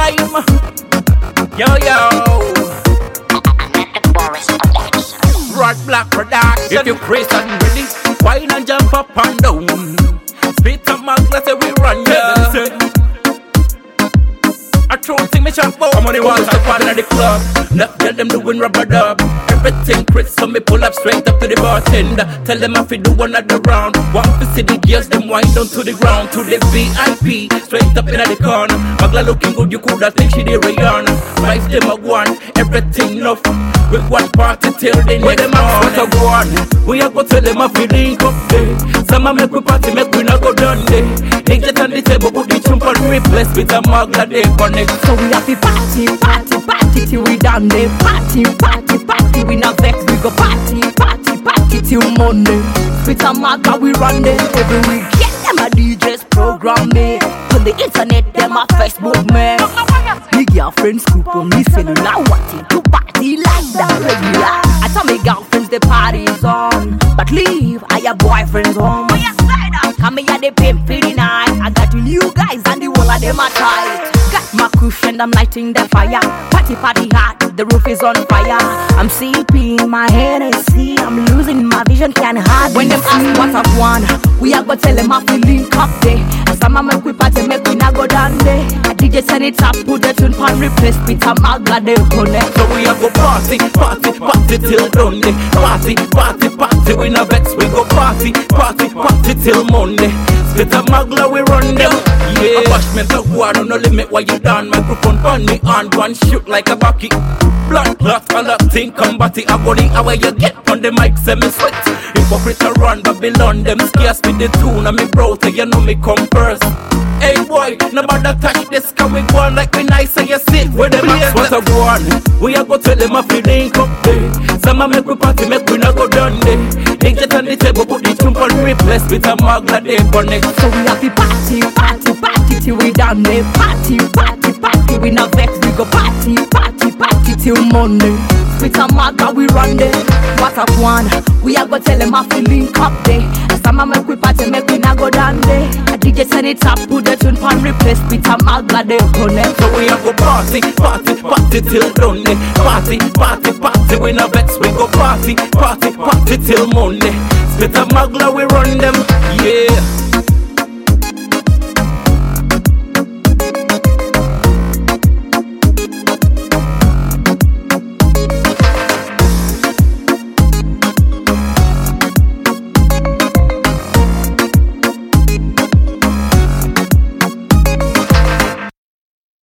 time. Yo, Rod Black Production. If you crazy and ready, wine and jump up and down. Spit up my glass and we run, yeah. I throw thing me shot bow. I'm on the walls, I fall in the club. Not tell them doing rubber dub. Everything crisp, so me pull up straight up to the bartender. Tell them if we do another round. Want to see the girls, them wind down to the ground. To the VIP, straight up in the corner. Magla looking good, you coulda think she the Rihanna. Vibes them a one, everything enough. We one party till the next morning. Go on, we a go tell them if we link up there. Some a make we party, make we not go down there. Niggas on the table, put the chump and replace with a Magla they connect. So we have to party, party, party till we done there. Party, party, party, we not vex, we go party, party, party till Monday. With a Magla we run there. Every weekend them a DJs program me. On the internet them a Facebook me. Me girlfriend scoop on me cellular, wanting to party like that regular. I tell me girlfriends the party's on, but leave I have boyfriends home. Come here the pimp for the night. I got you new guys and the whole of them are tight. Got my cushion, I'm lighting the fire. Party party hot, the roof is on fire. I'm sipping my Hennessy, I'm losing my vision, can't hide. When them ask what I've won, we are gonna tell them I feel link up there. Some of make we party, make we not go down there. I DJ send it up, put the tune pan, replace with a Magla they connect. So we are go party, party, party till Sunday. Party, party, party, we no vex, we go party, party, party till Monday. Split a Magla, we run them. Yeah, bashment of water, no limit why you done. Microphone on me on one shoot like a bucket. Blood clot, all that thing combat it. I go the hour you get on the mic, say me sweat. Hypocrite a run Babylon, them scarce with the tune. And me bro, so you know me come first. Hey boy, nobody touch this, can we go on like we nice and you sit with them ass what's a go on. We a go tell them if we link up there. Some a make we party, make we not go down there. They get on the table, put the chump and replace with a Magla they connect. So we have to party, party, party till we down there. Party, party, party, we not vex, we go party, party, party till Monday. With a Magla we run there. What a one, we a go tell them if we link up there. Some a make we party, make we not go down there. I DJ send it up, put the tune pan, replace with a Magla they connect. So we a go party, party, party till Sunday. Party, party, party, we no vex, we go party, party, party till Monday. Split a Magla, we run them, yeah.